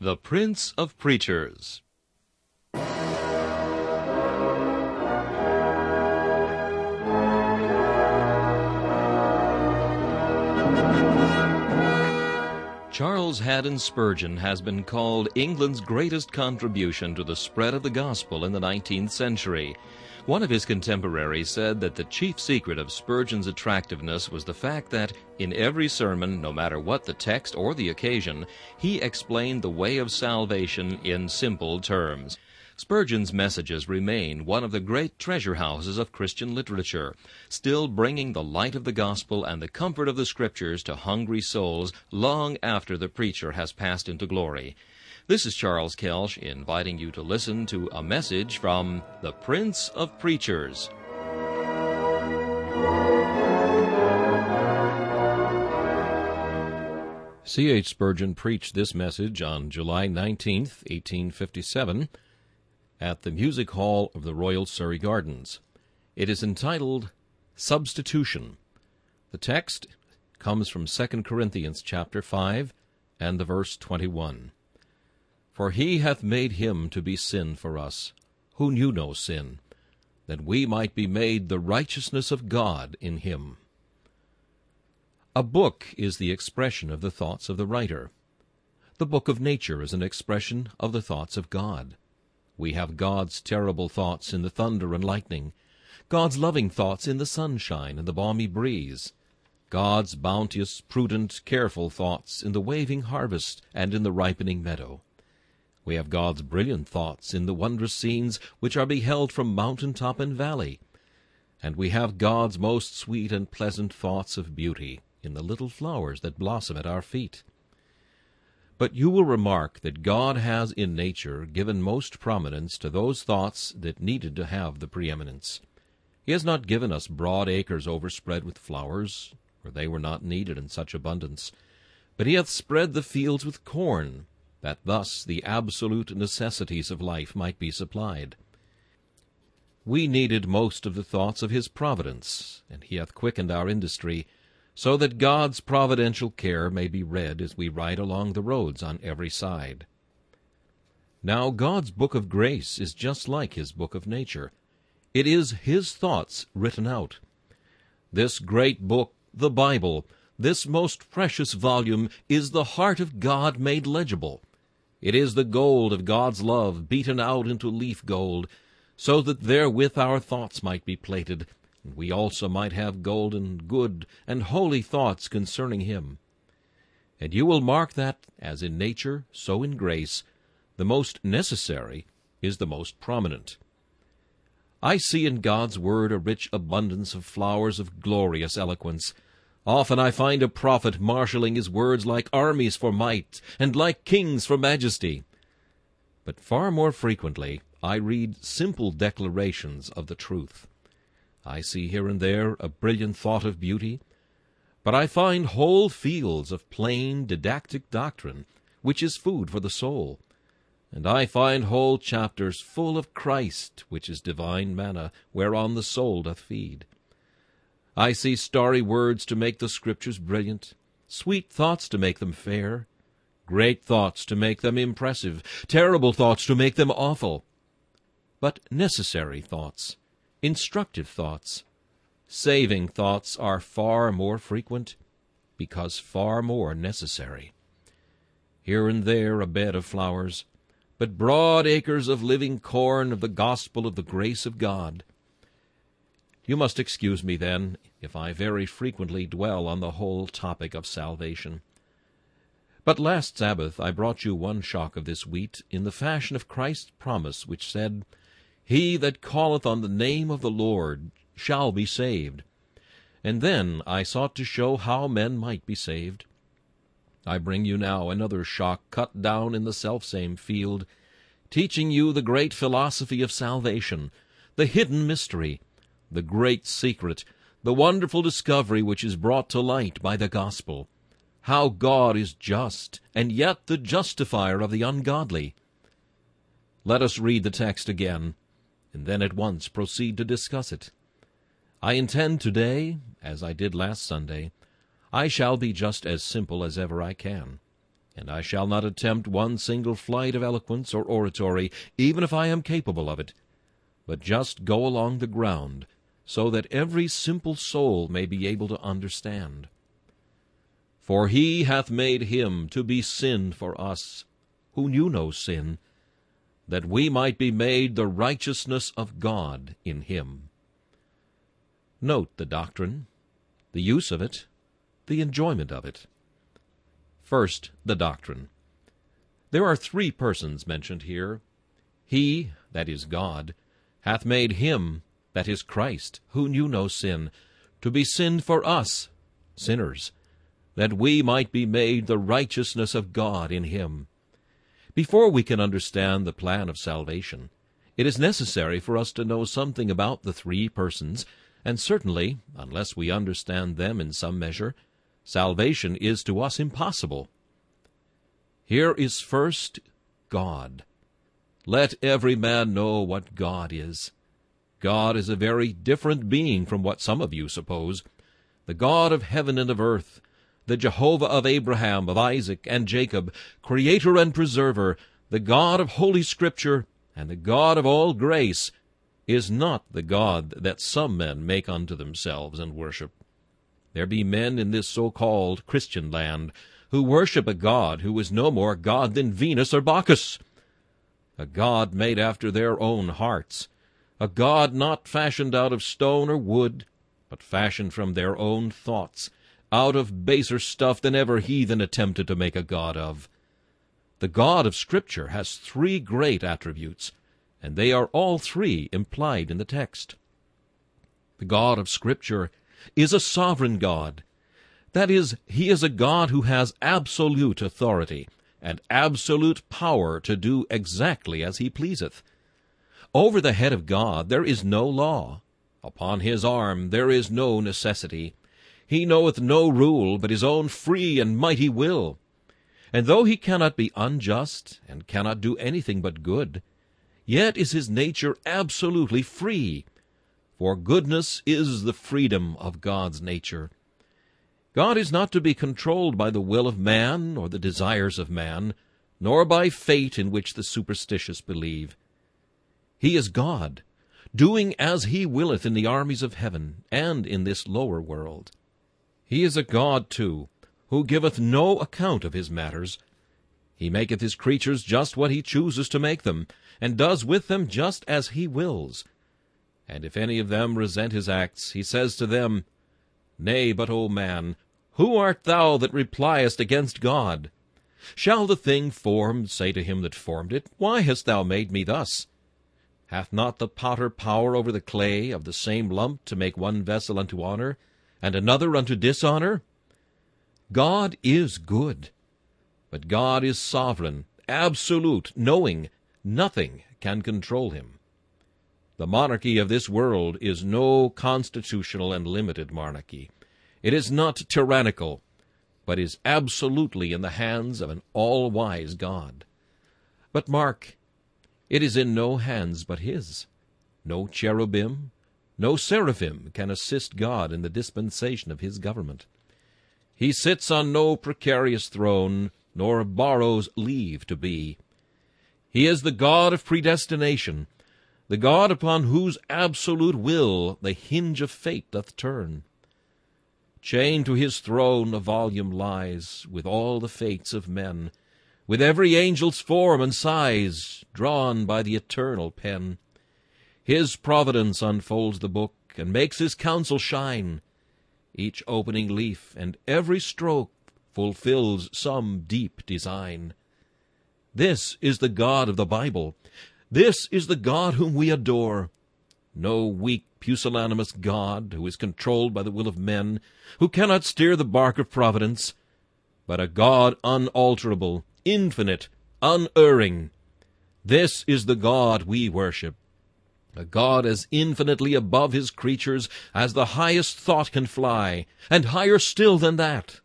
The Prince of Preachers. Charles Haddon Spurgeon has been called England's greatest contribution to the spread of the gospel in the 19th century. One of his contemporaries said that the chief secret of Spurgeon's attractiveness was the fact that, in every sermon, no matter what the text or the occasion, he explained the way of salvation in simple terms. Spurgeon's messages remain one of the great treasure houses of Christian literature, still bringing the light of the gospel and the comfort of the Scriptures to hungry souls long after the preacher has passed into glory. This is Charles Kelsch inviting you to listen to a message from the Prince of Preachers. C. H. Spurgeon preached this message on July 19th, 1857, at the Music Hall of the Royal Surrey Gardens. It is entitled Substitution. The text comes from 2 Corinthians chapter 5 and the verse 21. For he hath made him to be sin for us, who knew no sin, that we might be made the righteousness of God in him. A book is the expression of the thoughts of the writer. The book of nature is an expression of the thoughts of God. We have God's terrible thoughts in the thunder and lightning, God's loving thoughts in the sunshine and the balmy breeze, God's bounteous, prudent, careful thoughts in the waving harvest and in the ripening meadow. We have God's brilliant thoughts in the wondrous scenes which are beheld from mountain top and valley, and we have God's most sweet and pleasant thoughts of beauty in the little flowers that blossom at our feet. But you will remark that God has in nature given most prominence to those thoughts that needed to have the preeminence. He has not given us broad acres overspread with flowers, for they were not needed in such abundance, but he hath spread the fields with corn, that thus the absolute necessities of life might be supplied. We needed most of the thoughts of his providence, and he hath quickened our industry, so that God's providential care may be read as we ride along the roads on every side. Now God's book of grace is just like his book of nature. It is his thoughts written out. This great book, the Bible, this most precious volume, is the heart of God made legible. It is the gold of God's love beaten out into leaf gold, so that therewith our thoughts might be plated, and we also might have golden, good, and holy thoughts concerning him. And you will mark that, as in nature, so in grace, the most necessary is the most prominent. I see in God's word a rich abundance of flowers of glorious eloquence. Often I find a prophet marshalling his words like armies for might, and like kings for majesty. But far more frequently I read simple declarations of the truth. I see here and there a brilliant thought of beauty, but I find whole fields of plain, didactic doctrine, which is food for the soul, and I find whole chapters full of Christ, which is divine manna, whereon the soul doth feed. I see starry words to make the Scriptures brilliant, sweet thoughts to make them fair, great thoughts to make them impressive, terrible thoughts to make them awful, but necessary thoughts, instructive thoughts, saving thoughts are far more frequent, because far more necessary. Here and there a bed of flowers, but broad acres of living corn of the gospel of the grace of God. You must excuse me, then, if I very frequently dwell on the whole topic of salvation. But last Sabbath I brought you one shock of this wheat in the fashion of Christ's promise, which said, He that calleth on the name of the Lord shall be saved. And then I sought to show how men might be saved. I bring you now another shock cut down in the selfsame field, teaching you the great philosophy of salvation, the hidden mystery, the great secret, the wonderful discovery which is brought to light by the gospel, how God is just, and yet the justifier of the ungodly. Let us read the text again, and then at once proceed to discuss it. I intend today, as I did last Sunday, I shall be just as simple as ever I can. and I shall not attempt one single flight of eloquence or oratory, even if I am capable of it, but just go along the ground, so that every simple soul may be able to understand. For he hath made him to be sin for us, who knew no sin, that we might be made the righteousness of God in him. Note the doctrine, the use of it, the enjoyment of it. First, the doctrine. There are three persons mentioned here. He, that is God, hath made him, that is Christ, who knew no sin, to be sin for us, sinners, that we might be made the righteousness of God in him. Before we can understand the plan of salvation, it is necessary for us to know something about the three persons, and certainly, unless we understand them in some measure, salvation is to us impossible. Here is first God. Let every man know what God is. God is a very different being from what some of you suppose. The God of heaven and of earth, the Jehovah of Abraham, of Isaac, and Jacob, creator and preserver, the God of Holy Scripture, and the God of all grace, is not the God that some men make unto themselves and worship. There be men in this so-called Christian land who worship a God who is no more God than Venus or Bacchus, a God made after their own hearts, a God not fashioned out of stone or wood, but fashioned from their own thoughts, out of baser stuff than ever heathen attempted to make a god of. The God of Scripture has three great attributes, and they are all three implied in the text. The God of Scripture is a sovereign God. That is, he is a God who has absolute authority and absolute power to do exactly as he pleaseth. Over the head of God there is no law. Upon his arm there is no necessity. He knoweth no rule but his own free and mighty will. And though he cannot be unjust, and cannot do anything but good, yet is his nature absolutely free, for goodness is the freedom of God's nature. God is not to be controlled by the will of man or the desires of man, nor by fate in which the superstitious believe. He is God, doing as he willeth in the armies of heaven and in this lower world. He is a God, too, who giveth no account of his matters. He maketh his creatures just what he chooses to make them, and does with them just as he wills. And if any of them resent his acts, he says to them, Nay, but, O man, who art thou that repliest against God? Shall the thing formed say to him that formed it, Why hast thou made me thus? Hath not the potter power over the clay of the same lump to make one vessel unto honor, and another unto dishonor? God is good, but God is sovereign, absolute, knowing nothing can control him. The monarchy of this world is no constitutional and limited monarchy. It is not tyrannical, but is absolutely in the hands of an all-wise God. But mark, it is in no hands but his. No cherubim, no seraphim can assist God in the dispensation of his government. He sits on no precarious throne, nor borrows leave to be. He is the God of predestination, the God upon whose absolute will the hinge of fate doth turn. Chained to his throne a volume lies, with all the fates of men, with every angel's form and size, drawn by the eternal pen. His providence unfolds the book, and makes his counsel shine. Each opening leaf and every stroke fulfills some deep design. This is the God of the Bible. This is the God whom we adore. No weak, pusillanimous God who is controlled by the will of men, who cannot steer the bark of providence, but a God unalterable, infinite, unerring. This is the God we worship, a God as infinitely above his creatures as the highest thought can fly, and higher still than that.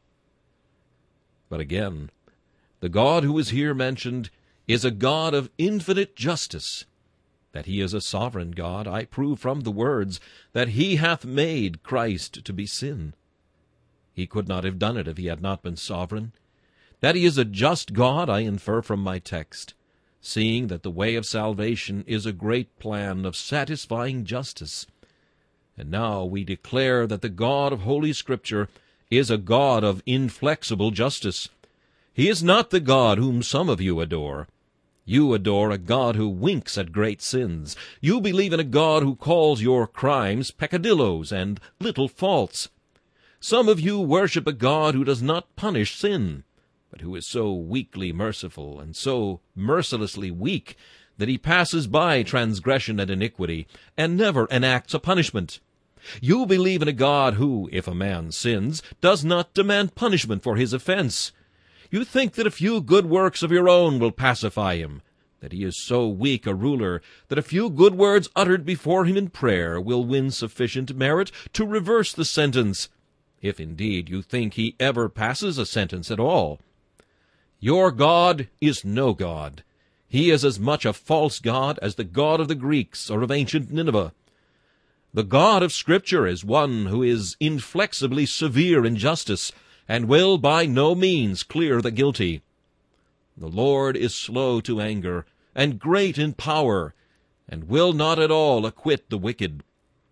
But again, the God who is here mentioned is a God of infinite justice. That he is a sovereign God, I prove from the words that he hath made Christ to be sin. He could not have done it if he had not been sovereign. That he is a just God, I infer from my text, seeing that the way of salvation is a great plan of satisfying justice. And now we declare that the God of Holy Scripture is a God of inflexible justice. He is not the God whom some of you adore. You adore a God who winks at great sins. You believe in a God who calls your crimes peccadillos and little faults. Some of you worship a God who does not punish sin, but who is so weakly merciful and so mercilessly weak that he passes by transgression and iniquity and never enacts a punishment. You believe in a God who, if a man sins, does not demand punishment for his offense. You think that a few good works of your own will pacify him, that he is so weak a ruler that a few good words uttered before him in prayer will win sufficient merit to reverse the sentence, if indeed you think he ever passes a sentence at all. Your God is no God. He is as much a false god as the God of the Greeks or of ancient Nineveh. The God of Scripture is one who is inflexibly severe in justice, and will by no means clear the guilty. The Lord is slow to anger, and great in power, and will not at all acquit the wicked.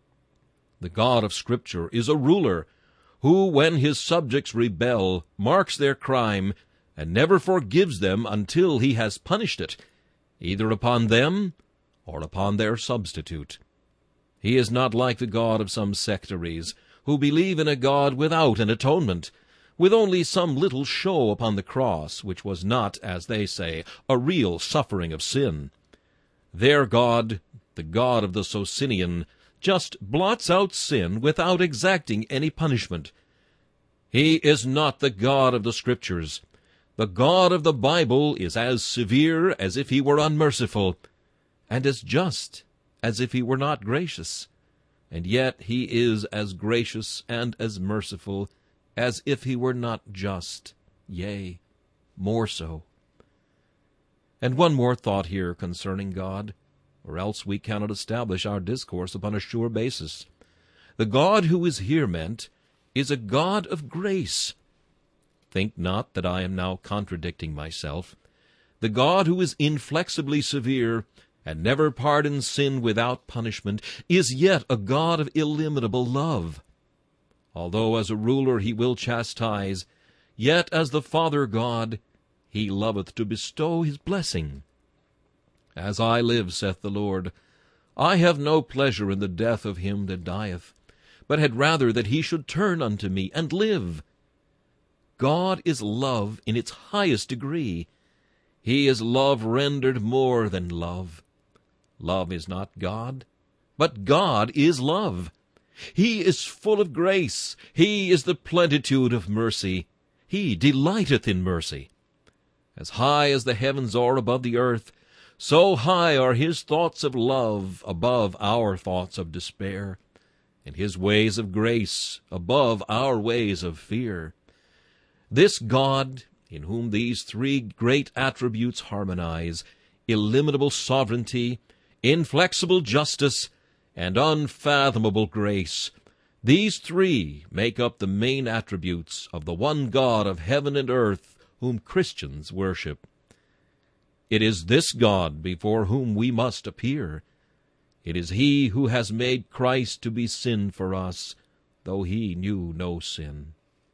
The God of Scripture is a ruler, who, when his subjects rebel, marks their crime, and never forgives them until he has punished it, either upon them or upon their substitute. He is not like the God of some sectaries, who believe in a God without an atonement, with only some little show upon the cross, which was not, as they say, a real suffering of sin. Their God, the God of the Socinian, just blots out sin without exacting any punishment. He is not the God of the Scriptures. The God of the Bible is as severe as if he were unmerciful, and as just as if he were not gracious. And yet he is as gracious and as merciful as if he were not just, yea, more so. And one more thought here concerning God, or else we cannot establish our discourse upon a sure basis. The God who is here meant is a God of grace. Think not that I am now contradicting myself. The God who is inflexibly severe and never pardons sin without punishment is yet a God of illimitable love. Although as a ruler he will chastise, yet as the Father God he loveth to bestow his blessing. As I live, saith the Lord, I have no pleasure in the death of him that dieth, but had rather that he should turn unto me and live. God is love in its highest degree. He is love rendered more than love. Love is not God, but God is love. He is full of grace. He is the plenitude of mercy. He delighteth in mercy. As high as the heavens are above the earth, so high are his thoughts of love above our thoughts of despair, and his ways of grace above our ways of fear. This God, in whom these three great attributes harmonize, illimitable sovereignty, inflexible justice, and unfathomable grace, these three make up the main attributes of the one God of heaven and earth whom Christians worship. It is this God before whom we must appear. It is he who has made Christ to be sin for us, though he knew no sin.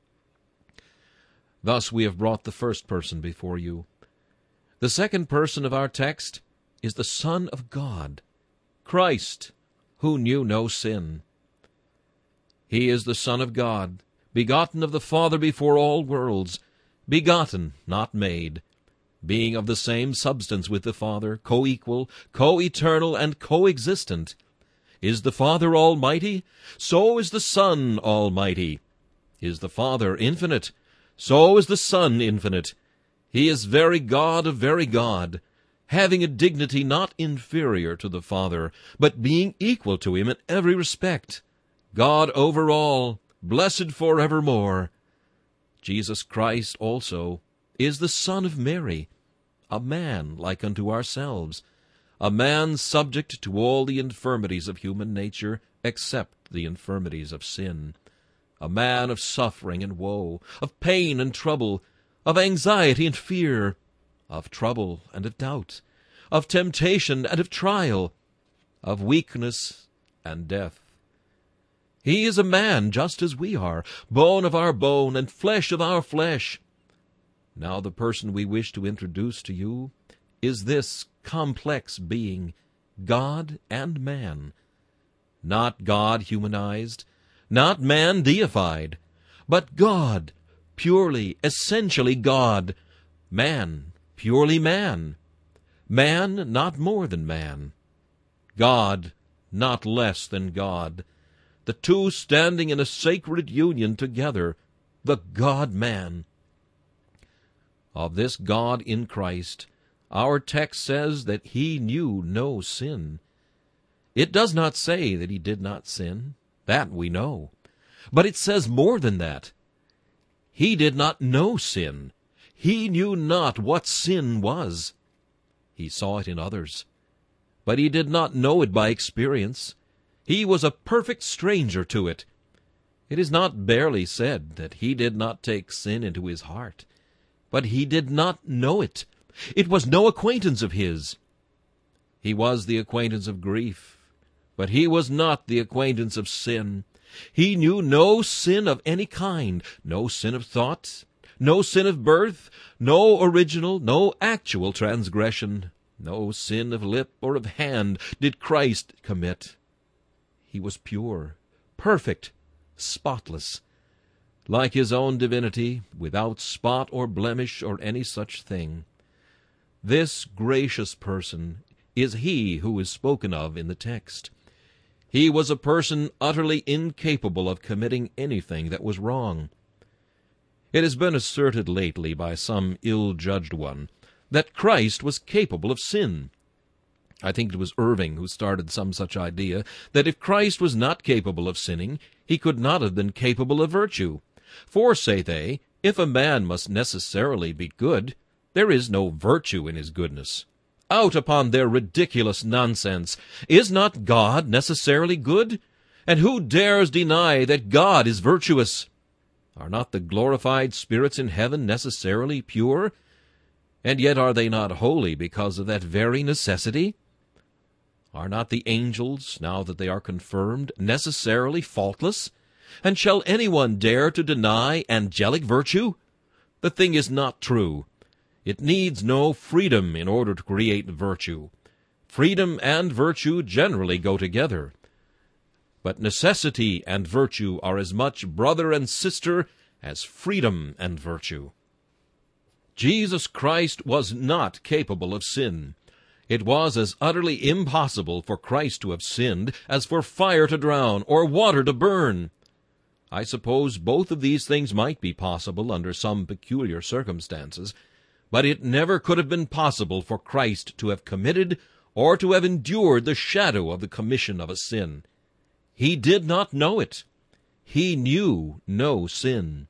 Thus we have brought the first person before you. The second person of our text is the Son of God, Christ, who knew no sin. He is the Son of God, begotten of the Father before all worlds, begotten, not made, being of the same substance with the Father, co-equal, co-eternal, and co-existent. Is the Father almighty? So is the Son almighty. Is the Father infinite? So is the Son infinite. He is very God of very God, having a dignity not inferior to the Father, but being equal to him in every respect, God over all, blessed forevermore. Jesus Christ also is the Son of Mary, a man like unto ourselves, a man subject to all the infirmities of human nature, except the infirmities of sin, a man of suffering and woe, of pain and trouble, of anxiety and fear, of trouble and of doubt, of temptation and of trial, of weakness and death. He is a man just as we are, bone of our bone and flesh of our flesh. Now the person we wish to introduce to you is this complex being, God and man. Not God humanized, not man deified, but God, purely, essentially God, man, purely man, man not more than man, God not less than God, the two standing in a sacred union together, the God-man. Of this God in Christ, our text says that he knew no sin. It does not say that he did not sin. That we know. But it says more than that. He did not know sin. He knew not what sin was. He saw it in others, but he did not know it by experience. He was a perfect stranger to it. It is not barely said that he did not take sin into his heart, but he did not know it. It was no acquaintance of his. He was the acquaintance of grief, but he was not the acquaintance of sin. He knew no sin of any kind, no sin of thought, no sin of birth, no original, no actual transgression, no sin of lip or of hand did Christ commit. He was pure, perfect, spotless, like his own divinity, without spot or blemish or any such thing. This gracious person is he who is spoken of in the text. He was a person utterly incapable of committing anything that was wrong. It has been asserted lately by some ill-judged one that Christ was capable of sin. I think it was Irving who started some such idea, that if Christ was not capable of sinning, he could not have been capable of virtue. For, say they, if a man must necessarily be good, there is no virtue in his goodness. Out upon their ridiculous nonsense! Is not God necessarily good? And who dares deny that God is virtuous? Are not the glorified spirits in heaven necessarily pure? And yet are they not holy because of that very necessity? Are not the angels, now that they are confirmed, necessarily faultless? And shall anyone dare to deny angelic virtue? The thing is not true. It needs no freedom in order to create virtue. Freedom and virtue generally go together. But necessity and virtue are as much brother and sister as freedom and virtue. Jesus Christ was not capable of sin. It was as utterly impossible for Christ to have sinned as for fire to drown or water to burn. I suppose both of these things might be possible under some peculiar circumstances, but it never could have been possible for Christ to have committed or to have endured the shadow of the commission of a sin. He did not know it. He knew no sin.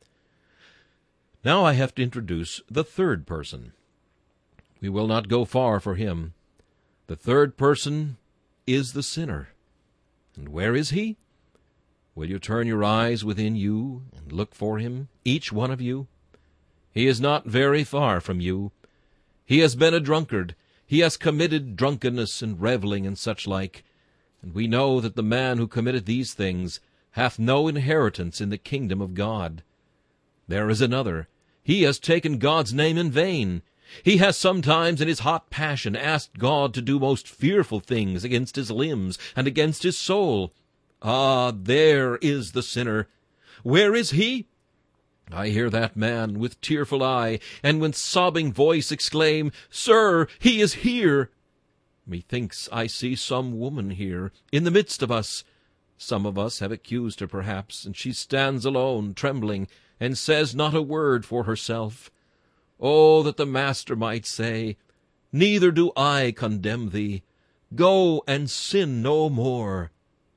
Now I have to introduce the third person. We will not go far for him. The third person is the sinner. And where is he? Will you turn your eyes within you and look for him, each one of you? He is not very far from you. He has been a drunkard. He has committed drunkenness and reveling and such like. And we know that the man who committed these things hath no inheritance in the kingdom of God. There is another. He has taken God's name in vain. He has sometimes in his hot passion asked God to do most fearful things against his limbs and against his soul. Ah, there is the sinner. Where is he? I hear that man with tearful eye and with sobbing voice exclaim, "Sir, he is here!" Methinks I see some woman here, in the midst of us. Some of us have accused her, perhaps, and she stands alone, trembling, and says not a word for herself. Oh, that the Master might say, "Neither do I condemn thee. Go and sin no more."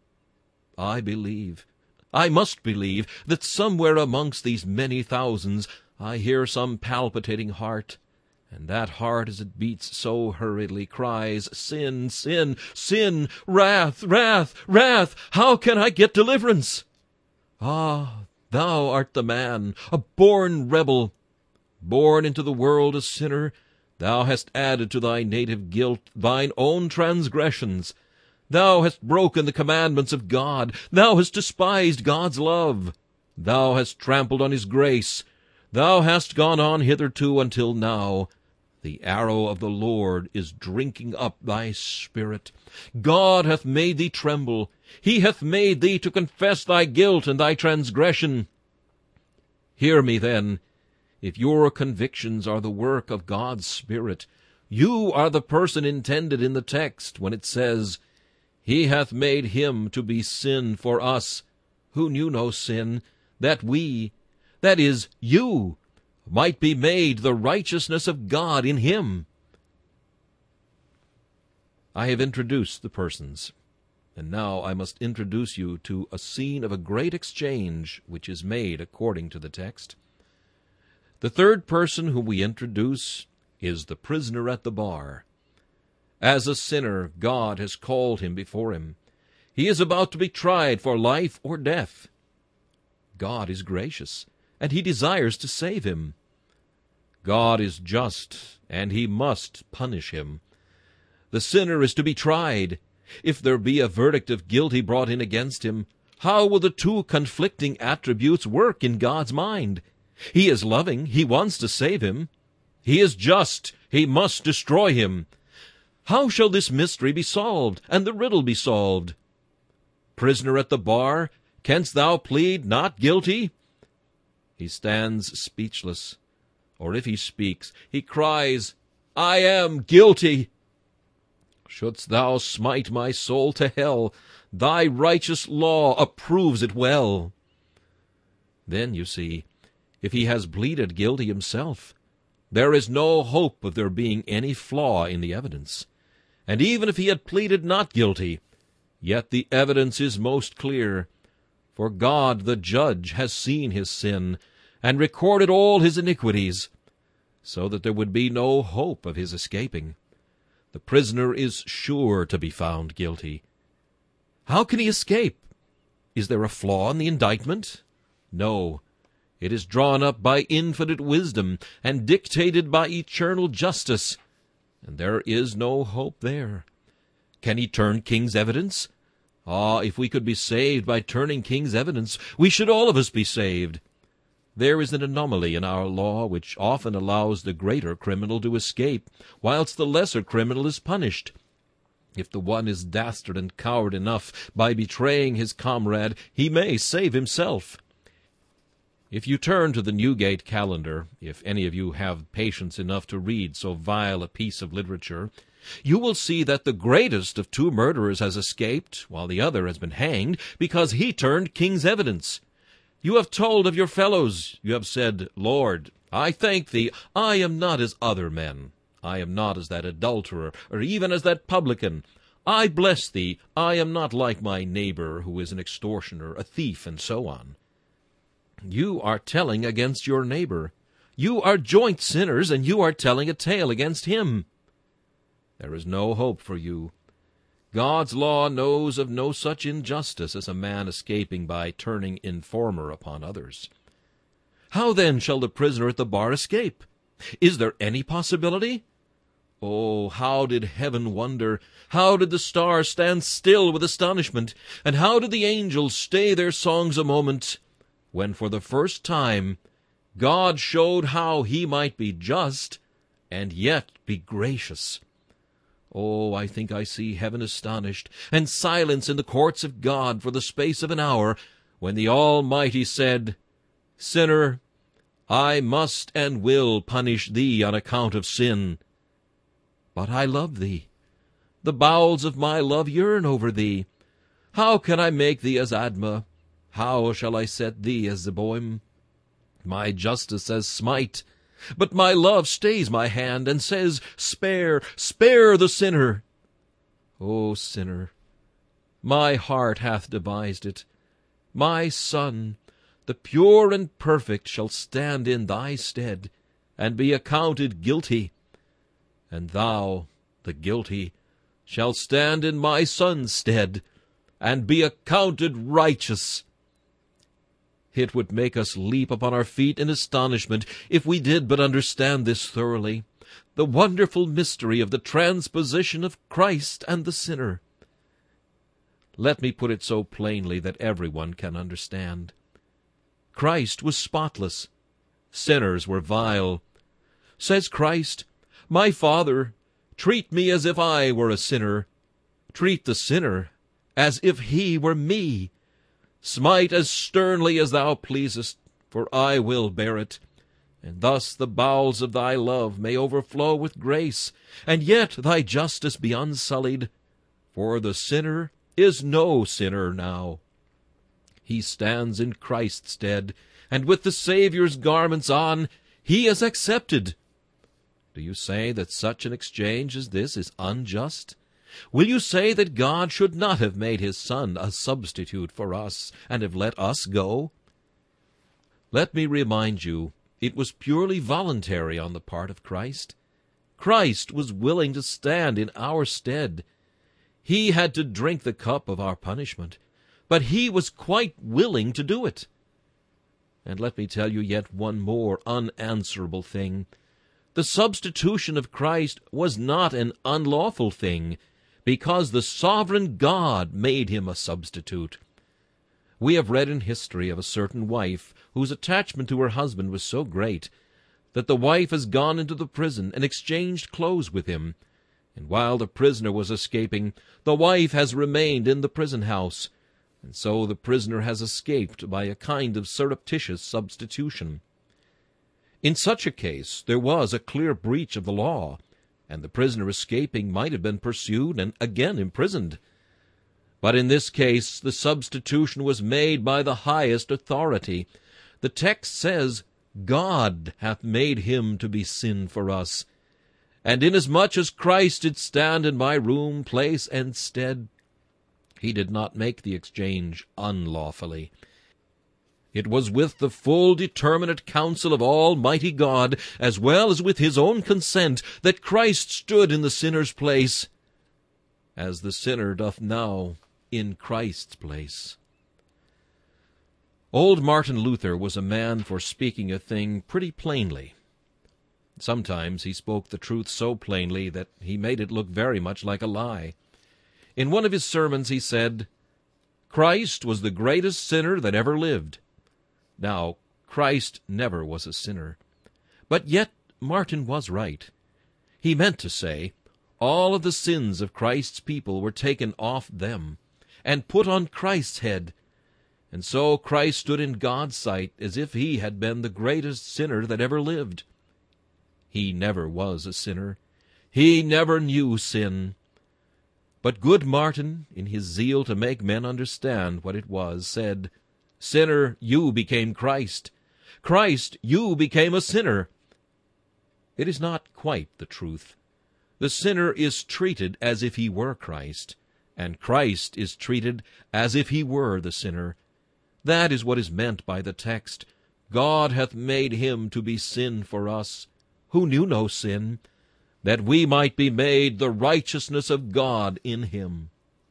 I believe, I must believe, that somewhere amongst these many thousands I hear some palpitating heart, and that heart, as it beats so hurriedly, cries, "Sin, sin, sin! Wrath, wrath, wrath! How can I get deliverance?" Ah, thou art the man, a born rebel. Born into the world a sinner, thou hast added to thy native guilt thine own transgressions. Thou hast broken the commandments of God. Thou hast despised God's love. Thou hast trampled on his grace. Thou hast gone on hitherto until now. The arrow of the Lord is drinking up thy spirit. God hath made thee tremble. He hath made thee to confess thy guilt and thy transgression. Hear me, then. If your convictions are the work of God's Spirit, you are the person intended in the text when it says, He hath made him to be sin for us, who knew no sin, that we, that is, you, might be made the righteousness of God in him. I have introduced the persons, and now I must introduce you to a scene of a great exchange which is made according to the text. The third person whom we introduce is the prisoner at the bar. As a sinner, God has called him before him. He is about to be tried for life or death. God is gracious, and he desires to save him. God is just, and he must punish him. The sinner is to be tried. If there be a verdict of guilty brought in against him, how will the two conflicting attributes work in God's mind? He is loving. He wants to save him. He is just. He must destroy him. How shall this mystery be solved, and the riddle be solved? Prisoner at the bar, canst thou plead not guilty? He stands speechless, or if he speaks, he cries, I am guilty. Shouldst thou smite my soul to hell, thy righteous law approves it well. Then, you see, if he has pleaded guilty himself, there is no hope of there being any flaw in the evidence. And even if he had pleaded not guilty, yet the evidence is most clear, for God the judge has seen his sin, and recorded all his iniquities, so that there would be no hope of his escaping. The prisoner is sure to be found guilty. How can he escape? Is there a flaw in the indictment? No. It is drawn up by infinite wisdom and dictated by eternal justice, and there is no hope there. Can he turn king's evidence? Ah, if we could be saved by turning king's evidence, we should all of us be saved. There is an anomaly in our law which often allows the greater criminal to escape, whilst the lesser criminal is punished. If the one is dastard and coward enough, by betraying his comrade, he may save himself. If you turn to the Newgate Calendar, if any of you have patience enough to read so vile a piece of literature, you will see that the greatest of two murderers has escaped, while the other has been hanged, because he turned king's evidence. You have told of your fellows. You have said, Lord, I thank thee, I am not as other men. I am not as that adulterer, or even as that publican. I bless thee, I am not like my neighbor, who is an extortioner, a thief, and so on. You are telling against your neighbor. You are joint sinners, and you are telling a tale against him. There is no hope for you. God's law knows of no such injustice as a man escaping by turning informer upon others. How then shall the prisoner at the bar escape? Is there any possibility? Oh, how did heaven wonder? How did the stars stand still with astonishment? And how did the angels stay their songs a moment, when for the first time God showed how he might be just and yet be gracious. Oh, I think I see heaven astonished, and silence in the courts of God for the space of an hour, when the Almighty said, Sinner, I must and will punish thee on account of sin. But I love thee. The bowels of my love yearn over thee. How can I make thee as Admah? How shall I set thee as Zeboim? My justice says, Smite. But my love stays my hand and says, Spare, spare the sinner. O sinner, my heart hath devised it. My son, the pure and perfect, shall stand in thy stead, and be accounted guilty. And thou, the guilty, shall stand in my son's stead, and be accounted righteous. It would make us leap upon our feet in astonishment if we did but understand this thoroughly, the wonderful mystery of the transposition of Christ and the sinner. Let me put it so plainly that everyone can understand. Christ was spotless. Sinners were vile. Says Christ, "My Father, treat me as if I were a sinner. Treat the sinner as if he were me. Smite as sternly as thou pleasest, for I will bear it. And thus the bowels of thy love may overflow with grace, and yet thy justice be unsullied. For the sinner is no sinner now. He stands in Christ's stead, and with the Saviour's garments on, he is accepted." Do you say that such an exchange as this is unjust? Will you say that God should not have made his Son a substitute for us, and have let us go? Let me remind you, it was purely voluntary on the part of Christ. Christ was willing to stand in our stead. He had to drink the cup of our punishment, but he was quite willing to do it. And let me tell you yet one more unanswerable thing. The substitution of Christ was not an unlawful thing, because the sovereign God made him a substitute. We have read in history of a certain wife whose attachment to her husband was so great that the wife has gone into the prison and exchanged clothes with him, and while the prisoner was escaping, the wife has remained in the prison house, and so the prisoner has escaped by a kind of surreptitious substitution. In such a case there was a clear breach of the law, and the prisoner escaping might have been pursued and again imprisoned. But in this case the substitution was made by the highest authority. The text says, "God hath made him to be sin for us." And inasmuch as Christ did stand in my room, place, and stead, he did not make the exchange unlawfully. It was with the full determinate counsel of Almighty God, as well as with his own consent, that Christ stood in the sinner's place, as the sinner doth now in Christ's place. Old Martin Luther was a man for speaking a thing pretty plainly. Sometimes he spoke the truth so plainly that he made it look very much like a lie. In one of his sermons he said, "Christ was the greatest sinner that ever lived." Now, Christ never was a sinner. But yet Martin was right. He meant to say, all of the sins of Christ's people were taken off them, and put on Christ's head. And so Christ stood in God's sight as if he had been the greatest sinner that ever lived. He never was a sinner. He never knew sin. But good Martin, in his zeal to make men understand what it was, said, "Sinner, you became Christ. Christ, you became a sinner." It is not quite the truth. The sinner is treated as if he were Christ, and Christ is treated as if he were the sinner. That is what is meant by the text, "God hath made him to be sin for us, who knew no sin, that we might be made the righteousness of God in him."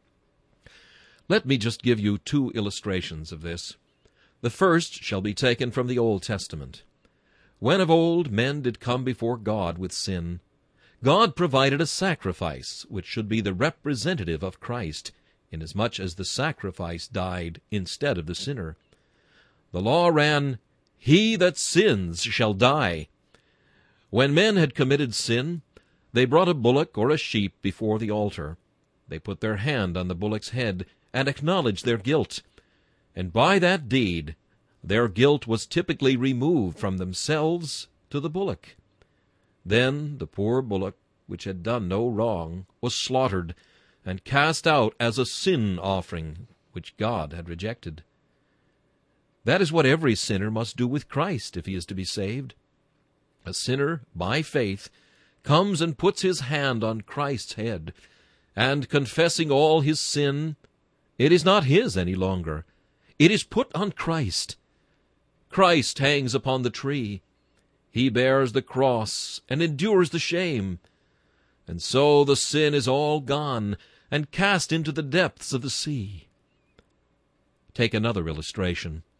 Let me just give you two illustrations of this. The first shall be taken from the Old Testament. When of old men did come before God with sin, God provided a sacrifice which should be the representative of Christ, inasmuch as the sacrifice died instead of the sinner. The law ran, "He that sins shall die." When men had committed sin, they brought a bullock or a sheep before the altar. They put their hand on the bullock's head and acknowledged their guilt, and by that deed their guilt was typically removed from themselves to the bullock. Then the poor bullock, which had done no wrong, was slaughtered and cast out as a sin offering, which God had rejected. That is what every sinner must do with Christ if he is to be saved. A sinner, by faith, comes and puts his hand on Christ's head, and confessing all his sin, it is not his any longer. It is put on Christ. Christ hangs upon the tree. He bears the cross and endures the shame. And so the sin is all gone and cast into the depths of the sea. Take another illustration.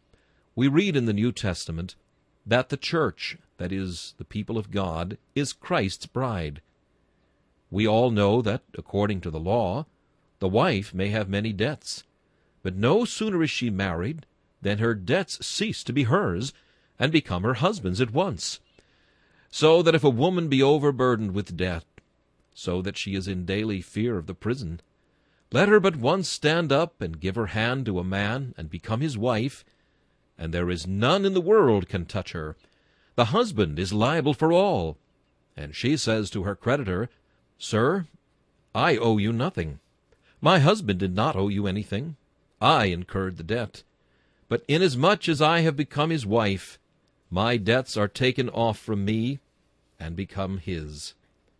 We read in the New Testament that the church, that is, the people of God, is Christ's bride. We all know that, according to the law, the wife may have many debts, but no sooner is she married than her debts cease to be hers and become her husband's at once. So that if a woman be overburdened with debt, so that she is in daily fear of the prison, let her but once stand up and give her hand to a man and become his wife, and there is none in the world can touch her. The husband is liable for all. And she says to her creditor, Sir, I owe you nothing. My husband did not owe you anything. I incurred the debt. But inasmuch as I have become his wife, my debts are taken off from me and become his.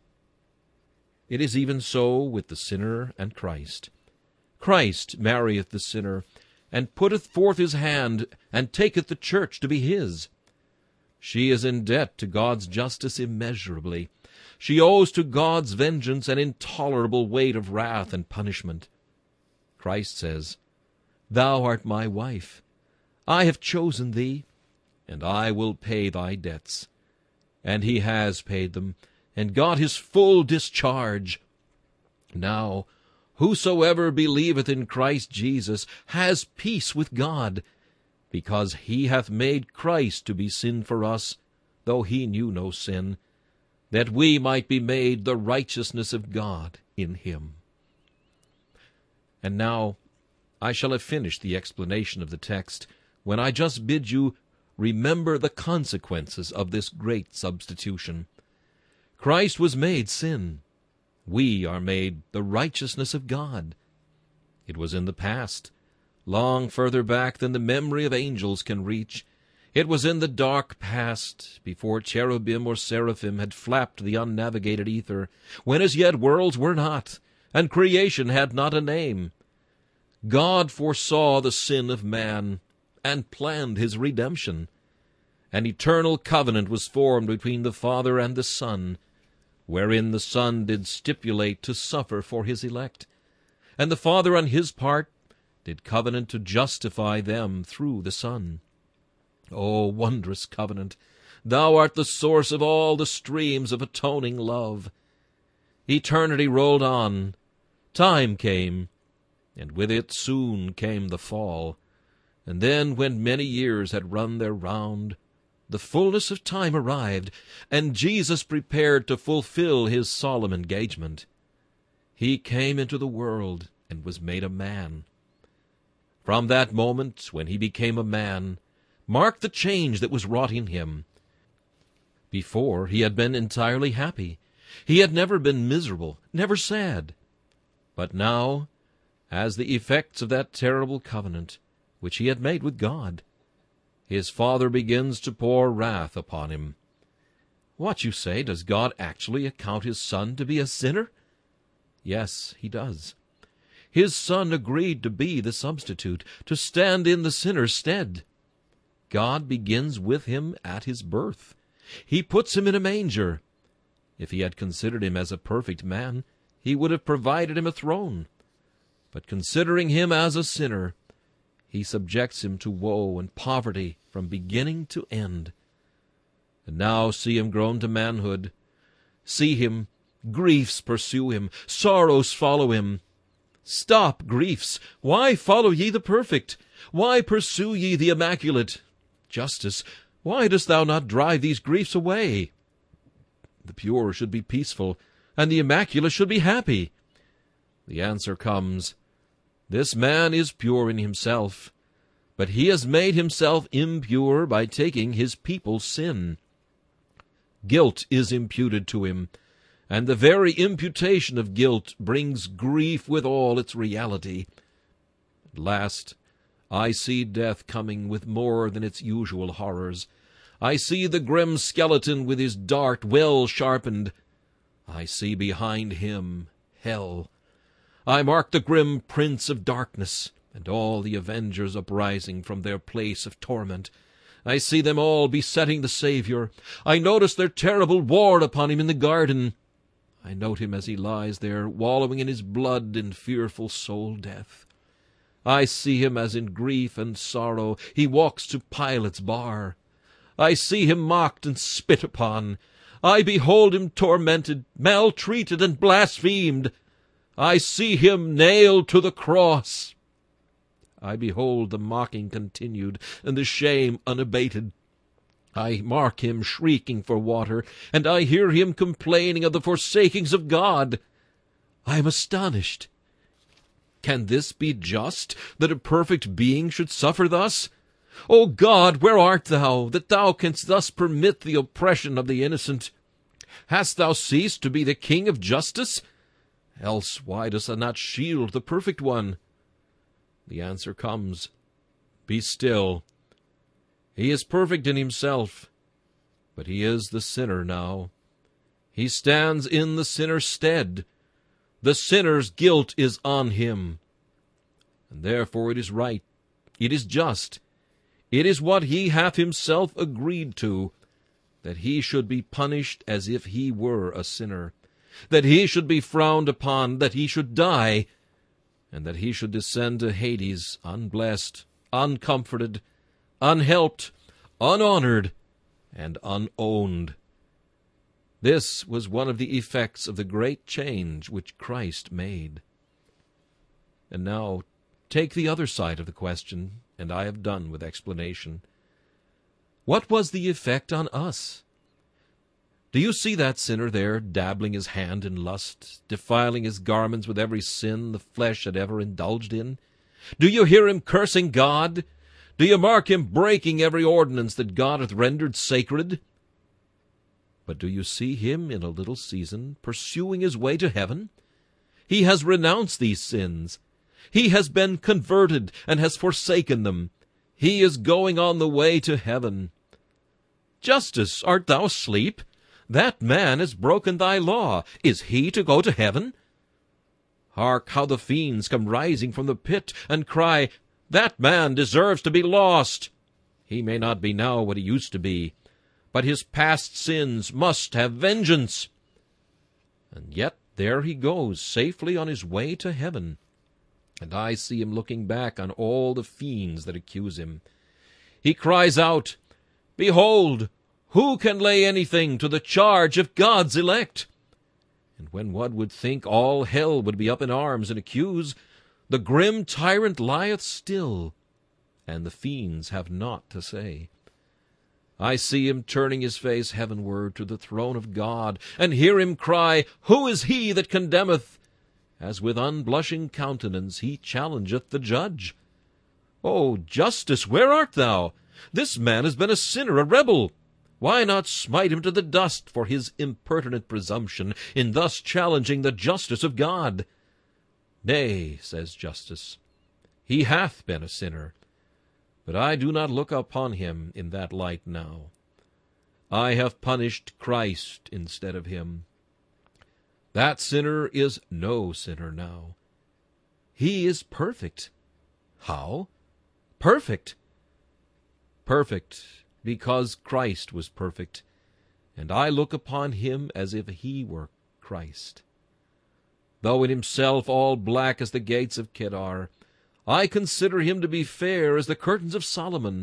It is even so with the sinner and Christ. Christ marrieth the sinner, and putteth forth his hand, and taketh the church to be his. She is in debt to God's justice immeasurably. She owes to God's vengeance an intolerable weight of wrath and punishment. Christ says, Thou art my wife. I have chosen thee, and I will pay thy debts. And he has paid them, and got his full discharge. Now, whosoever believeth in Christ Jesus has peace with God, because he hath made Christ to be sin for us, though he knew no sin, that we might be made the righteousness of God in him. And now I shall have finished the explanation of the text, when I just bid you remember the consequences of this great substitution. Christ was made sin. We are made the righteousness of God. It was in the past, long further back than the memory of angels can reach. It was in the dark past, before cherubim or seraphim had flapped the unnavigated ether, when as yet worlds were not, and creation had not a name. God foresaw the sin of man, and planned his redemption. An eternal covenant was formed between the Father and the Son, wherein the Son did stipulate to suffer for his elect, and the Father on his part did covenant to justify them through the Son. O wondrous covenant! Thou art the source of all the streams of atoning love. Eternity rolled on. Time came, and with it soon came the fall. And then, when many years had run their round, the fullness of time arrived, and Jesus prepared to fulfill his solemn engagement. He came into the world and was made a man. From that moment, when he became a man, marked the change that was wrought in him. Before, he had been entirely happy. He had never been miserable, never sad. But now, as the effects of that terrible covenant which he had made with God, his Father begins to pour wrath upon him. What, you say, does God actually account his Son to be a sinner? Yes, he does. His Son agreed to be the substitute, to stand in the sinner's stead. God begins with him at his birth. He puts him in a manger. If he had considered him as a perfect man, he would have provided him a throne. But considering him as a sinner, he subjects him to woe and poverty from beginning to end. And now see him grown to manhood. See him, griefs pursue him, sorrows follow him. Stop, griefs! Why follow ye the perfect? Why pursue ye the immaculate? Justice, why dost thou not drive these griefs away? The pure should be peaceful, and the immaculate should be happy. The answer comes, This man is pure in himself, but he has made himself impure by taking his people's sin. Guilt is imputed to him, and the very imputation of guilt brings grief with all its reality. At last, I see death coming with more than its usual horrors. I see the grim skeleton with his dart well sharpened. I see behind him hell. I mark the grim prince of darkness, and all the avengers uprising from their place of torment. I see them all besetting the Savior. I notice their terrible war upon him in the garden. I note him as he lies there, wallowing in his blood in fearful soul death. I see him as in grief and sorrow he walks to Pilate's bar. I see him mocked and spit upon. I behold him tormented, maltreated, and blasphemed. I see him nailed to the cross. I behold the mocking continued, and the shame unabated. I mark him shrieking for water, and I hear him complaining of the forsakings of God. I am astonished. Can this be just, that a perfect being should suffer thus? O God, where art thou, that thou canst thus permit the oppression of the innocent? Hast thou ceased to be the King of justice? Else why dost thou not shield the perfect one? The answer comes, Be still. He is perfect in himself, but he is the sinner now. He stands in the sinner's stead. The sinner's guilt is on him. And therefore it is right, it is just, it is what he hath himself agreed to, that he should be punished as if he were a sinner, that he should be frowned upon, that he should die, and that he should descend to Hades unblessed, uncomforted, unhelped, unhonored, and unowned. This was one of the effects of the great change which Christ made. And now take the other side of the question, and I have done with explanation. What was the effect on us? Do you see that sinner there, dabbling his hand in lust, defiling his garments with every sin the flesh had ever indulged in? Do you hear him cursing God? Do you mark him breaking every ordinance that God hath rendered sacred? But do you see him in a little season pursuing his way to heaven? He has renounced these sins. He has been converted and has forsaken them. He is going on the way to heaven. Justice, art thou asleep? That man has broken thy law. Is he to go to heaven? Hark how the fiends come rising from the pit and cry, That man deserves to be lost. He may not be now what he used to be, but his past sins must have vengeance. And yet there he goes, safely on his way to heaven. And I see him looking back on all the fiends that accuse him. He cries out, Behold, who can lay anything to the charge of God's elect? And when one would think all hell would be up in arms and accuse, the grim tyrant lieth still, and the fiends have naught to say. I see him turning his face heavenward to the throne of God, and hear him cry, Who is he that condemneth? As with unblushing countenance he challengeth the judge. O justice, where art thou? This man has been a sinner, a rebel. Why not smite him to the dust for his impertinent presumption in thus challenging the justice of God? Nay, says justice, he hath been a sinner, but I do not look upon him in that light now. I have punished Christ instead of him. That sinner is no sinner now. He is perfect. How? Perfect. Perfect, because Christ was perfect, and I look upon him as if he were Christ. Though in himself all black as the gates of Kedar, I consider him to be fair as the curtains of Solomon.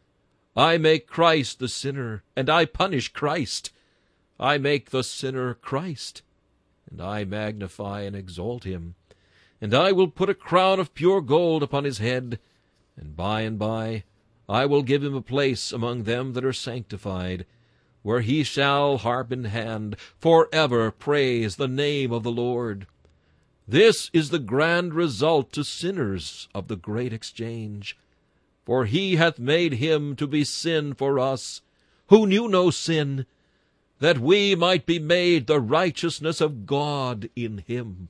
I make Christ the sinner, and I punish Christ. I make the sinner Christ, and I magnify and exalt him. And I will put a crown of pure gold upon his head, and by I will give him a place among them that are sanctified, where he shall, harp in hand, forever praise the name of the Lord. This is the grand result to sinners of the great exchange. For he hath made him to be sin for us, who knew no sin, that we might be made the righteousness of God in him.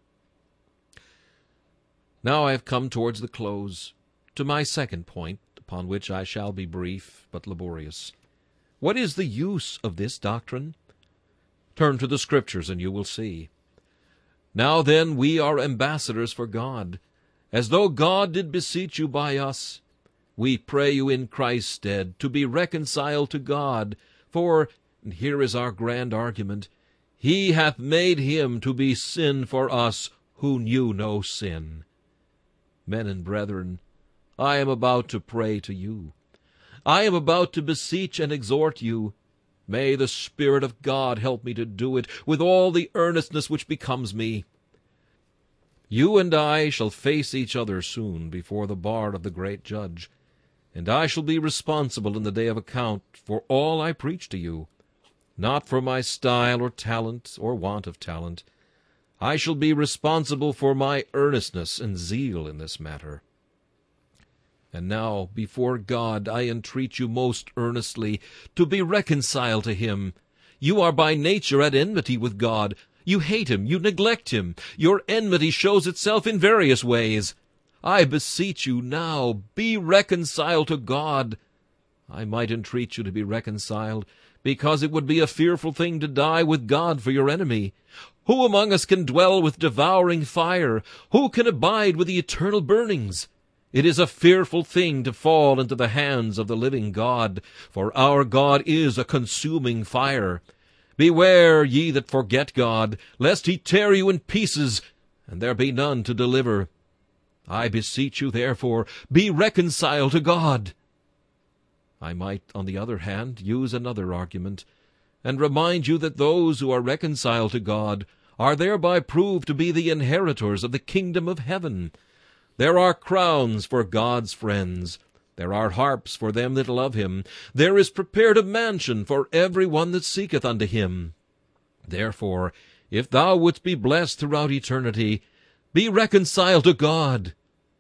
Now I have come towards the close, to my second point, upon which I shall be brief but laborious. What is the use of this doctrine? Turn to the Scriptures, and you will see. Now then we are ambassadors for God, as though God did beseech you by us. We pray you in Christ's stead to be reconciled to God, for, and here is our grand argument, he hath made him to be sin for us who knew no sin. Men and brethren, I am about to pray to you. I am about to beseech and exhort you. May the Spirit of God help me to do it with all the earnestness which becomes me. You and I shall face each other soon before the bar of the great Judge, and I shall be responsible in the day of account for all I preach to you, not for my style or talent or want of talent. I shall be responsible for my earnestness and zeal in this matter. And now, before God, I entreat you most earnestly to be reconciled to him. You are by nature at enmity with God. You hate him, you neglect him. Your enmity shows itself in various ways. I beseech you now, be reconciled to God. I might entreat you to be reconciled, because it would be a fearful thing to die with God for your enemy. Who among us can dwell with devouring fire? Who can abide with the eternal burnings? It is a fearful thing to fall into the hands of the living God, for our God is a consuming fire. Beware, ye that forget God, lest he tear you in pieces, and there be none to deliver. I beseech you, therefore, be reconciled to God. I might, on the other hand, use another argument, and remind you that those who are reconciled to God are thereby proved to be the inheritors of the kingdom of heaven. There are crowns for God's friends. There are harps for them that love him. There is prepared a mansion for every one that seeketh unto him. Therefore, if thou wouldst be blessed throughout eternity, be reconciled to God.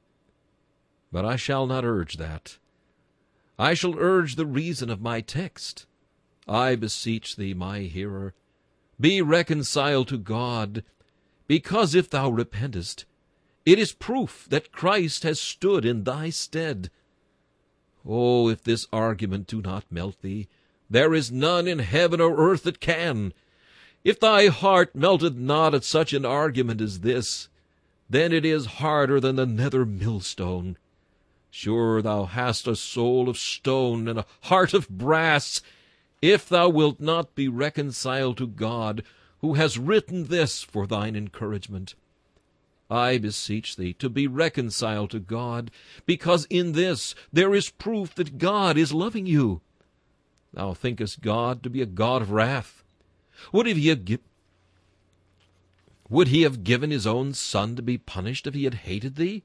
But I shall not urge that. I shall urge the reason of my text. I beseech thee, my hearer, be reconciled to God, because if thou repentest, it is proof that Christ has stood in thy stead. Oh, if this argument do not melt thee, there is none in heaven or earth that can. If thy heart melteth not at such an argument as this, then it is harder than the nether millstone. Sure thou hast a soul of stone and a heart of brass, if thou wilt not be reconciled to God, who has written this for thine encouragement. I beseech thee to be reconciled to God, because in this there is proof that God is loving you. Thou thinkest God to be a God of wrath. Would he have given his own Son to be punished if he had hated thee?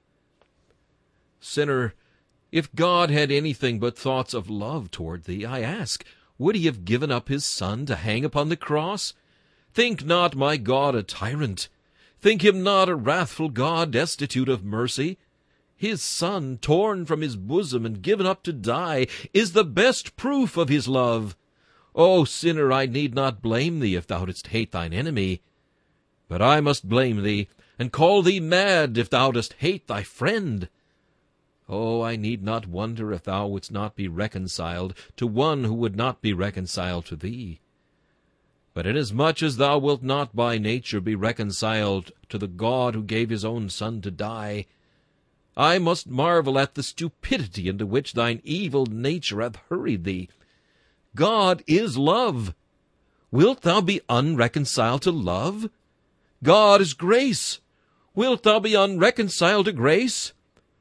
Sinner, if God had anything but thoughts of love toward thee, I ask, would he have given up his Son to hang upon the cross? Think not my God a tyrant. Think him not a wrathful God, destitute of mercy. His Son, torn from his bosom and given up to die, is the best proof of his love. O sinner, I need not blame thee if thou didst hate thine enemy. But I must blame thee, and call thee mad if thou dost hate thy friend. Oh, I need not wonder if thou wouldst not be reconciled to one who would not be reconciled to thee. But inasmuch as thou wilt not by nature be reconciled to the God who gave his own Son to die, I must marvel at the stupidity into which thine evil nature hath hurried thee. God is love. Wilt thou be unreconciled to love? God is grace. Wilt thou be unreconciled to grace?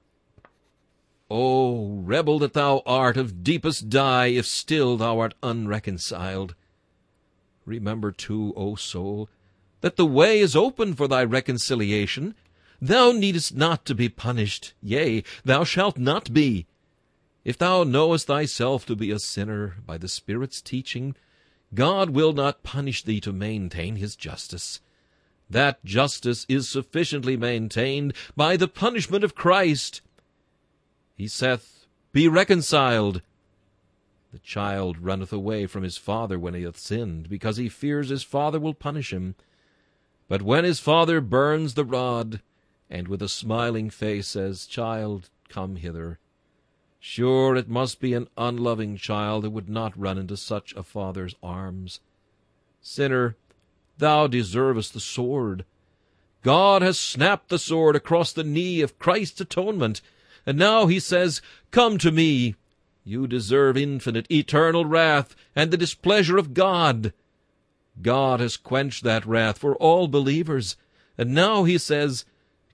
O rebel that thou art of deepest dye, if still thou art unreconciled. Remember too, O soul, that the way is open for thy reconciliation. Thou needest not to be punished, yea, thou shalt not be. If thou knowest thyself to be a sinner by the Spirit's teaching, God will not punish thee to maintain his justice. That justice is sufficiently maintained by the punishment of Christ. He saith, Be reconciled. The child runneth away from his father when he hath sinned, because he fears his father will punish him. But when his father burns the rod, and with a smiling face says, Child, come hither, sure it must be an unloving child that would not run into such a father's arms. Sinner, thou deservest the sword. God has snapped the sword across the knee of Christ's atonement, and now he says, Come to me. You deserve infinite, eternal wrath and the displeasure of God. God has quenched that wrath for all believers, and now he says,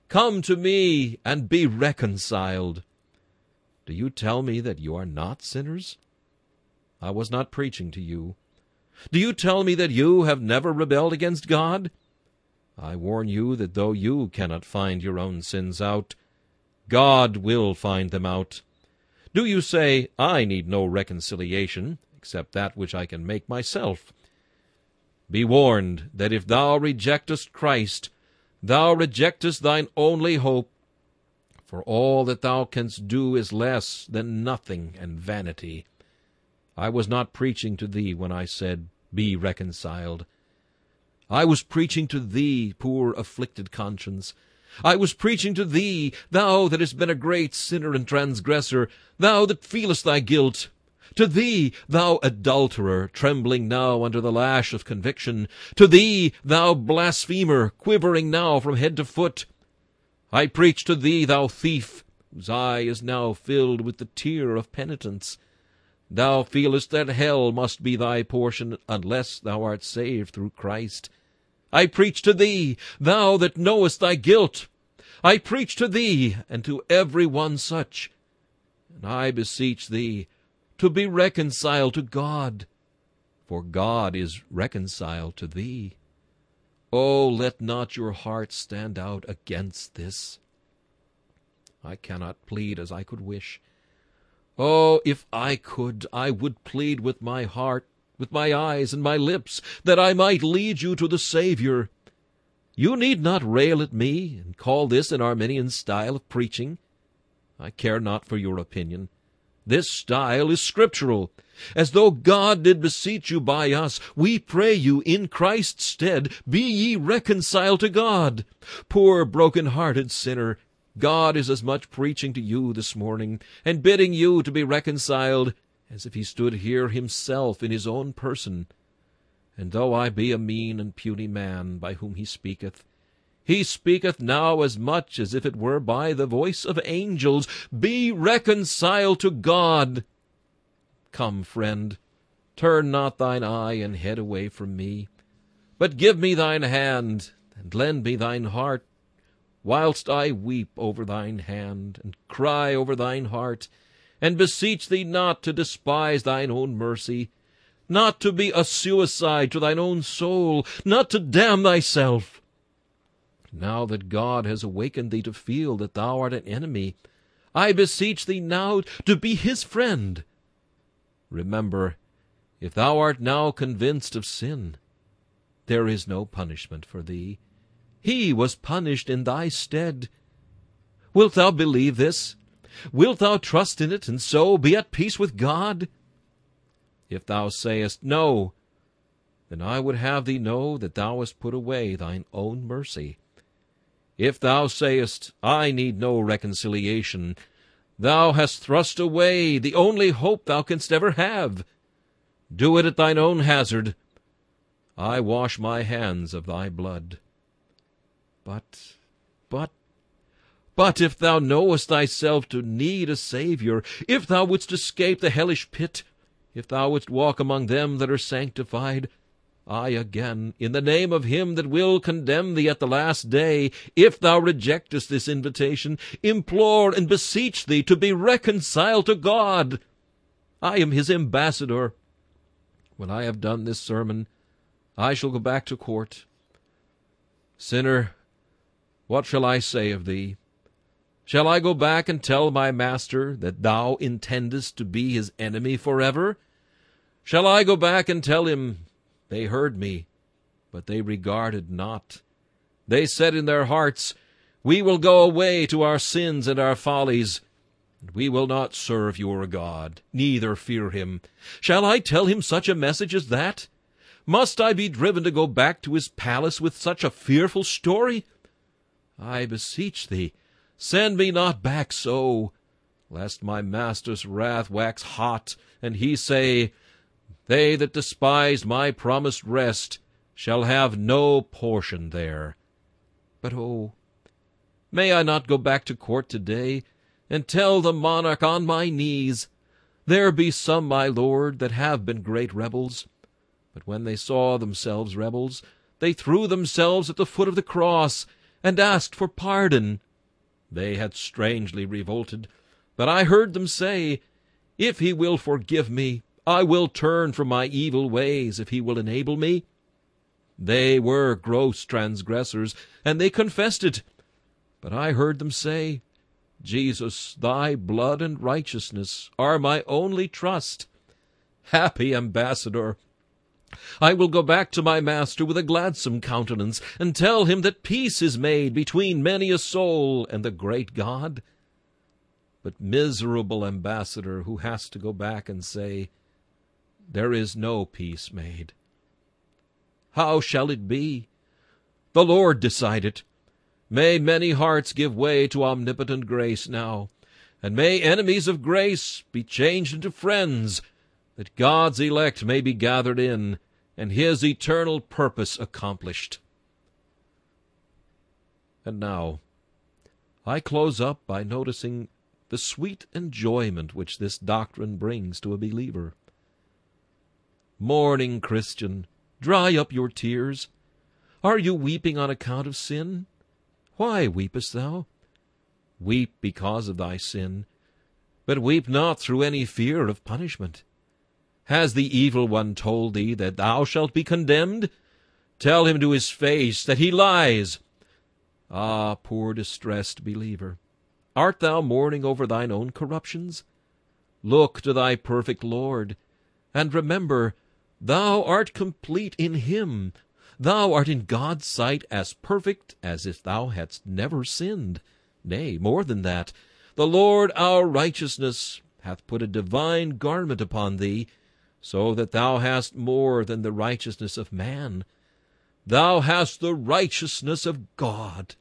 Come to me and be reconciled. Do you tell me that you are not sinners? I was not preaching to you. Do you tell me that you have never rebelled against God? I warn you that though you cannot find your own sins out, God will find them out. Do you say, I need no reconciliation, except that which I can make myself? Be warned that if thou rejectest Christ, thou rejectest thine only hope, for all that thou canst do is less than nothing and vanity. I was not preaching to thee when I said, Be reconciled. I was preaching to thee, poor afflicted conscience. I was preaching to thee, thou that hast been a great sinner and transgressor, thou that feelest thy guilt. To thee, thou adulterer, trembling now under the lash of conviction. To thee, thou blasphemer, quivering now from head to foot. I preach to thee, thou thief, whose eye is now filled with the tear of penitence. Thou feelest that hell must be thy portion unless thou art saved through Christ. I preach to thee, thou that knowest thy guilt. I preach to thee, and to every one such. And I beseech thee to be reconciled to God, for God is reconciled to thee. Oh, let not your heart stand out against this. I cannot plead as I could wish. Oh, if I could, I would plead with my heart, with my eyes and my lips, that I might lead you to the Savior. You need not rail at me and call this an Arminian style of preaching. I care not for your opinion. This style is scriptural. As though God did beseech you by us, we pray you in Christ's stead, be ye reconciled to God. Poor broken-hearted sinner, God is as much preaching to you this morning, and bidding you to be reconciled, as if he stood here himself in his own person. And though I be a mean and puny man by whom he speaketh now as much as if it were by the voice of angels. Be reconciled to God. Come, friend, turn not thine eye and head away from me, but give me thine hand, and lend me thine heart, whilst I weep over thine hand, and cry over thine heart, and beseech thee not to despise thine own mercy, not to be a suicide to thine own soul, not to damn thyself. Now that God has awakened thee to feel that thou art an enemy, I beseech thee now to be his friend. Remember, if thou art now convinced of sin, there is no punishment for thee. He was punished in thy stead. Wilt thou believe this? Wilt thou trust in it, and so be at peace with God? If thou sayest, No, then I would have thee know that thou hast put away thine own mercy. If thou sayest, I need no reconciliation, thou hast thrust away the only hope thou canst ever have. Do it at thine own hazard. I wash my hands of thy blood. But if thou knowest thyself to need a Saviour, if thou wouldst escape the hellish pit, if thou wouldst walk among them that are sanctified, I again, in the name of him that will condemn thee at the last day, if thou rejectest this invitation, implore and beseech thee to be reconciled to God. I am his ambassador. When I have done this sermon, I shall go back to court. Sinner, what shall I say of thee? Shall I go back and tell my master that thou intendest to be his enemy forever? Shall I go back and tell him, They heard me, but they regarded not. They said in their hearts, We will go away to our sins and our follies, and we will not serve your God, neither fear him. Shall I tell him such a message as that? Must I be driven to go back to his palace with such a fearful story? I beseech thee, send me not back so, lest my master's wrath wax hot, and he say, They that despise my promised rest shall have no portion there. But oh, may I not go back to court today, and tell the monarch on my knees, There be some, my lord, that have been great rebels, but when they saw themselves rebels, they threw themselves at the foot of the cross, and asked for pardon. They had strangely revolted, but I heard them say, If he will forgive me, I will turn from my evil ways, if he will enable me. They were gross transgressors, and they confessed it. But I heard them say, Jesus, thy blood and righteousness are my only trust. Happy ambassador! I will go back to my master with a gladsome countenance, and tell him that peace is made between many a soul and the great God. But miserable ambassador who has to go back and say, There is no peace made. How shall it be? The Lord decide it. May many hearts give way to omnipotent grace now, and may enemies of grace be changed into friends, that God's elect may be gathered in, and his eternal purpose accomplished. And now, I close up by noticing the sweet enjoyment which this doctrine brings to a believer. Mourning Christian, dry up your tears. Are you weeping on account of sin? Why weepest thou? Weep because of thy sin, but weep not through any fear of punishment. Has the evil one told thee that thou shalt be condemned? Tell him to his face that he lies. Ah, poor distressed believer, art thou mourning over thine own corruptions? Look to thy perfect Lord, and remember, thou art complete in him. Thou art in God's sight as perfect as if thou hadst never sinned. Nay, more than that, the Lord our righteousness hath put a divine garment upon thee, so that thou hast more than the righteousness of man. Thou hast the righteousness of God.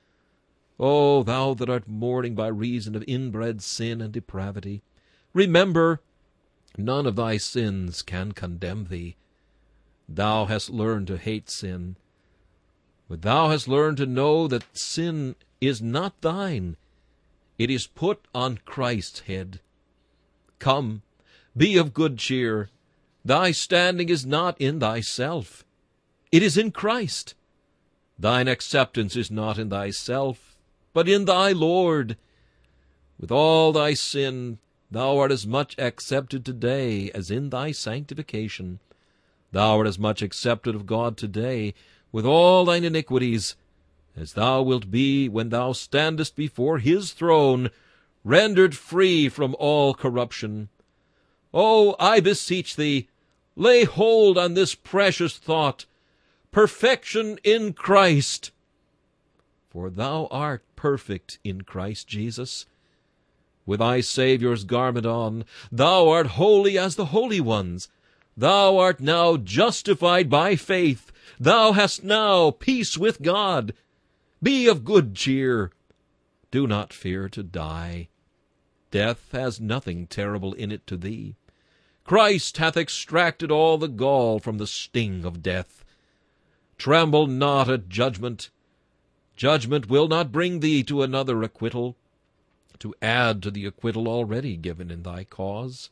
O thou that art mourning by reason of inbred sin and depravity, remember, none of thy sins can condemn thee. Thou hast learned to hate sin, but thou hast learned to know that sin is not thine. It is put on Christ's head. Come, be of good cheer. Thy standing is not in thyself. It is in Christ. Thine acceptance is not in thyself, but in thy Lord. With all thy sin, thou art as much accepted today as in thy sanctification. Thou art as much accepted of God today, with all thine iniquities, as thou wilt be when thou standest before his throne, rendered free from all corruption. Oh, I beseech thee, lay hold on this precious thought, perfection in Christ. For thou art perfect in Christ Jesus. With thy Saviour's garment on, thou art holy as the holy ones. Thou art now justified by faith. Thou hast now peace with God. Be of good cheer. Do not fear to die. Death has nothing terrible in it to thee. Christ hath extracted all the gall from the sting of death. Tremble not at judgment. Judgment will not bring thee to another acquittal, to add to the acquittal already given in thy cause.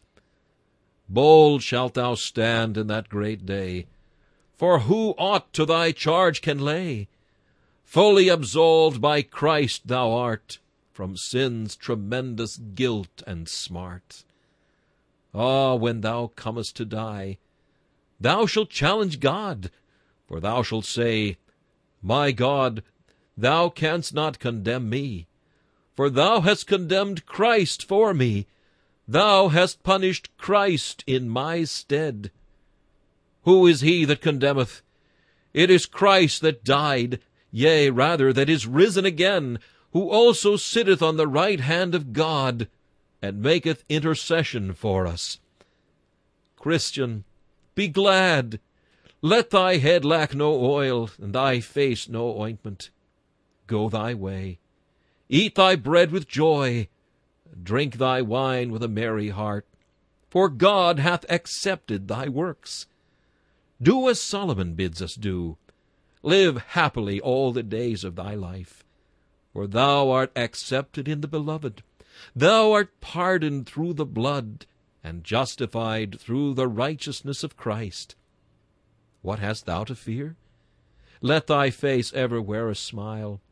Bold shalt thou stand in that great day, for who aught to thy charge can lay? Fully absolved by Christ thou art from sin's tremendous guilt and smart. Ah, when thou comest to die, thou shalt challenge God, for thou shalt say, My God, thou canst not condemn me, for thou hast condemned Christ for me. Thou hast punished Christ in my stead. Who is he that condemneth? It is Christ that died, yea, rather, that is risen again, who also sitteth on the right hand of God, and maketh intercession for us. Christian, be glad. Let thy head lack no oil, and thy face no ointment. Go thy way. Eat thy bread with joy. Drink thy wine with a merry heart, for God hath accepted thy works. Do as Solomon bids us do. Live happily all the days of thy life, for thou art accepted in the Beloved. Thou art pardoned through the blood, and justified through the righteousness of Christ. What hast thou to fear? Let thy face ever wear a smile.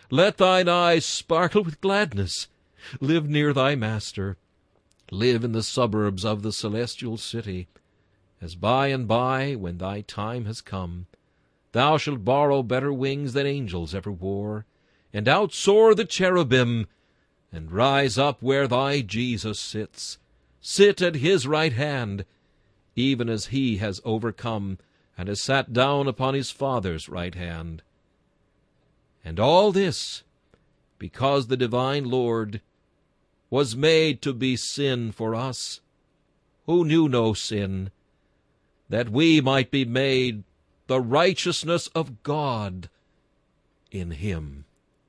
Let thine eyes sparkle with gladness. Live near thy Master. Live in the suburbs of the celestial city, as by and by, when thy time has come, thou shalt borrow better wings than angels ever wore, and outsoar the cherubim, and rise up where thy Jesus sits. Sit at his right hand, even as he has overcome, and has sat down upon his Father's right hand. And all this, because the divine Lord was made to be sin for us, who knew no sin, that we might be made the righteousness of God in him.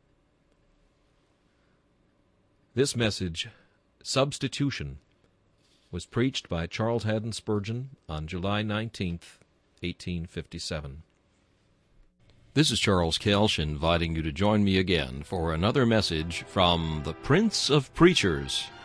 This message, Substitution, was preached by Charles Haddon Spurgeon on July 19th, 1857. This is Charles Kelsch inviting you to join me again for another message from the Prince of Preachers,